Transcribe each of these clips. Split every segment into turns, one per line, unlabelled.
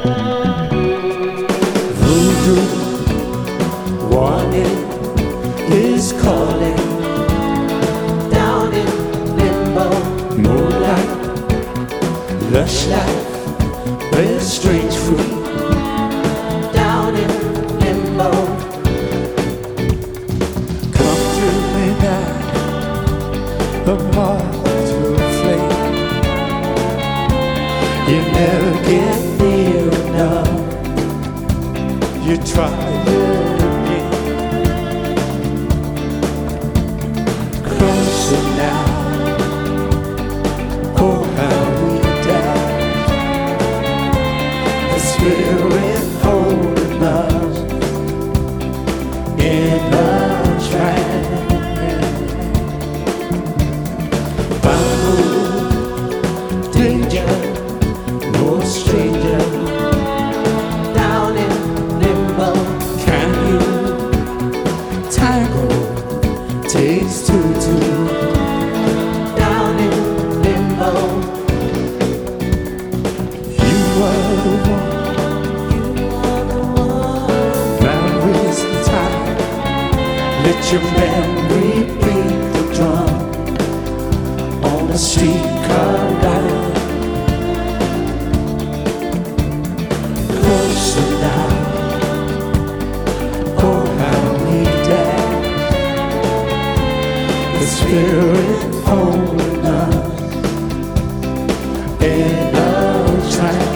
Voodoo warning is calling. Down in limbo, moonlight, lush life, with strange fruit. Down in limbo, come to me now, the moth to a flame. You never get near enough. You try it again. Closer now. Oh, how we die. The spirit holding us in a trance. Bamboo, danger, no stranger. Down in limbo, can you tango? Takes two. Down in limbo, you are the one. Now is the time. Let your memory beat the drum on the streetcar ride. Closer now. Oh, how we dance. The spirit holding us in a trance.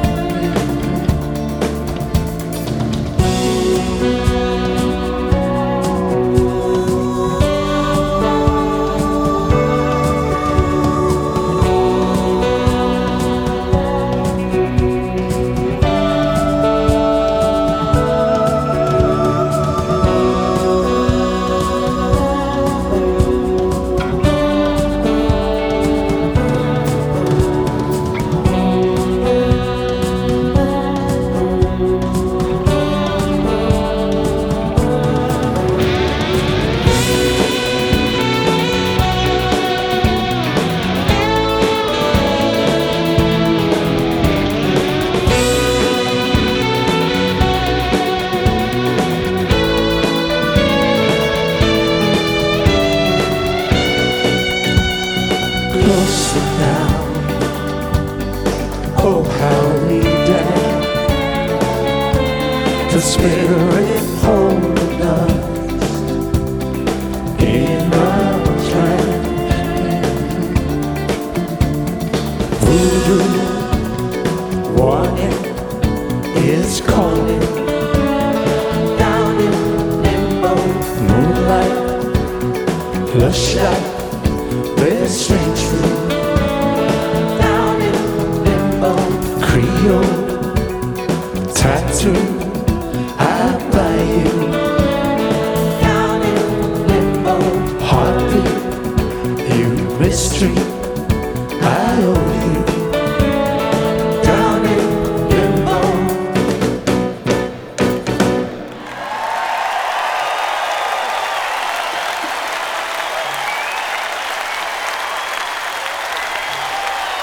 Closer now. Oh, how we dance. The spirit holding us in a trance. Voodoo warning is calling. Down in limbo, moonlight, lush life, with strange fruit. Down in limbo, Creole tattoo.